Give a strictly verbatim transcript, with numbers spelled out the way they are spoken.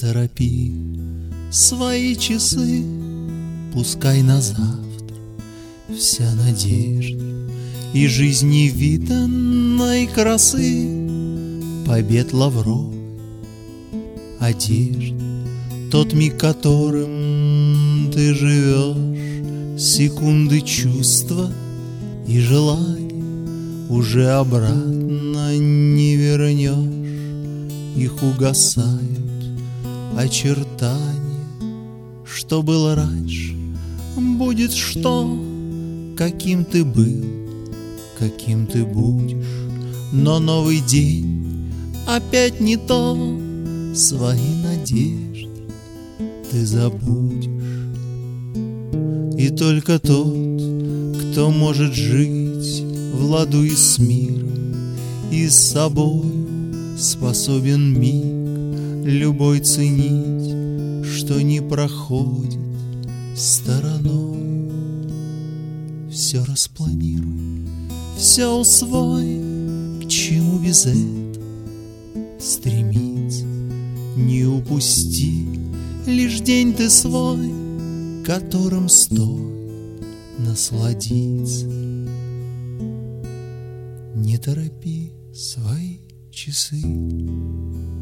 торопи свои часы, пускай на завтра вся надежда и жизнь невиданной красы, побед лавровой одежды, тот миг, которым ты живешь, секунды чувства и желания уже обратно не вернешь. Их угасают очертания, что было раньше, будет что, каким ты был, каким ты будешь. Но новый день опять не то, свои надежды ты забудешь. И только тот, кто может жить в ладу и с миром, и с собою, способен миг любой ценить, что не проходит стороною. Все распланируй, все усвой, к чему без этого стремиться. Не упусти лишь день ты свой, которым стоит насладиться. Не торопи свои часы.